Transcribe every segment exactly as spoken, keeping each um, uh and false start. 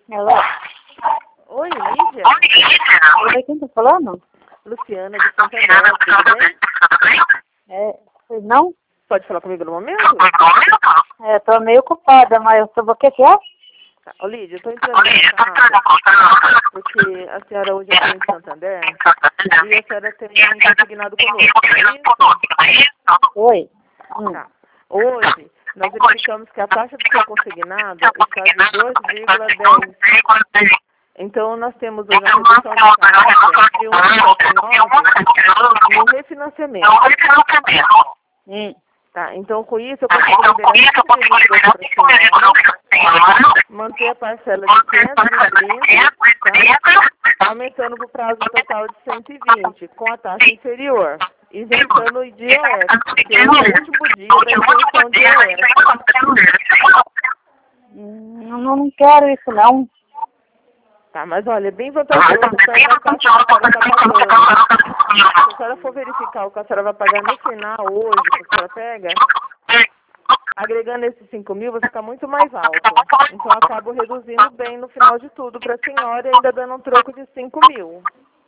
Alô? Oi, Lídia? Oi, quem tá falando? Luciana de Santander, tudo bem? É, não? Pode falar comigo no momento? É, tô meio ocupada, mas eu tô... O que que é? Tá. Ô, Lídia, eu tô entrando nessa porque a senhora hoje é cliente de Santander e a senhora tem um consignado conosco, não é isso? Oi. Hum. Tá. Hoje, nós verificamos que a taxa do seu consignado está de dois vírgula dez. Então, nós temos hoje uma redução de taxa de um vírgula setenta e nove no refinanciamento. Hum. Tá, então com isso eu consigo liberar para a senhora, manter a parcela de quinhentos e trinta, tá? Aumentando para o prazo total de cento e vinte, com a taxa inferior, isentando o I R S, que é o último dia da isenção de I R S. Hum, Não, não quero isso, não. Tá, mas olha, é bem vantajoso perto da taxa que a senhora está pagando. Se a senhora for verificar o que a senhora vai pagar no final hoje, que a senhora pega, agregando esses cinco mil, vai ficar muito mais alto. Então, eu acabo reduzindo bem no final de tudo para a senhora e ainda dando um troco de cinco mil.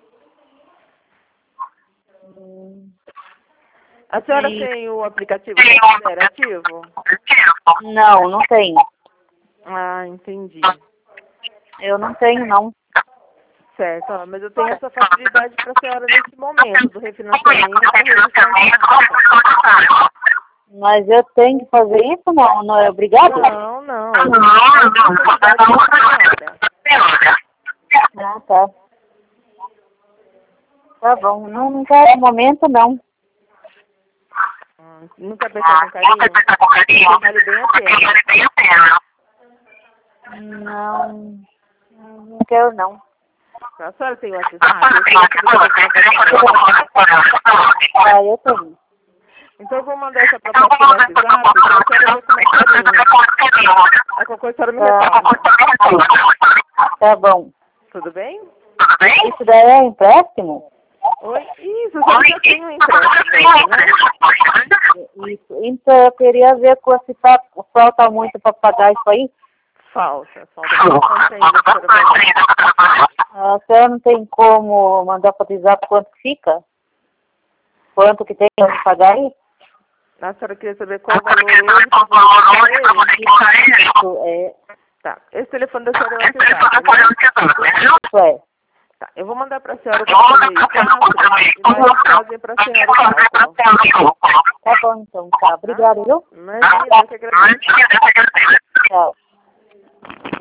A senhora Sim. tem o aplicativo Santander ativo? Não, não tenho. Ah, entendi. Eu não tenho, não. Certo, ó, mas eu tenho essa facilidade para a senhora nesse momento do refinanciamento e redução de taxa. Mas eu tenho que fazer isso, não? Não é obrigado? Não, não. Eu tenho essa facilidade para a senhora. Ah, tá. Tá bom. Não, não quero no momento, não. Hum, Nunca pensar com carinho? Vale bem a pena. Não. Não quero, não. A senhora tem o WhatsApp? Eu tenho Ah, eu tenho. Então eu vou mandar essa proposta no WhatsApp para a senhora ver como é que carinho. A qualquer coisa a senhora me retorna. Tá bom. Tudo bem? Isso daí é empréstimo? Oi? Isso, eu já tenho um empréstimo, né? Isso. Então eu queria ver com se fa- falta muito para pagar isso aí. Falta, falta bastante ainda para pagar. A senhora não tem como mandar para o WhatsApp quanto que fica? Quanto que tem que pagar aí? A senhora queria saber qual o valor hoje para poder pagar ele? Isso é. Tá, esse telefone da senhora é o WhatsApp, né? Isso é. Tá, eu vou mandar para a senhora o comprovante e nós fazem para a senhora o cálculo. Tá bom, então. Tá. Obrigada, viu? Imagina, eu que agradeço. Tchau.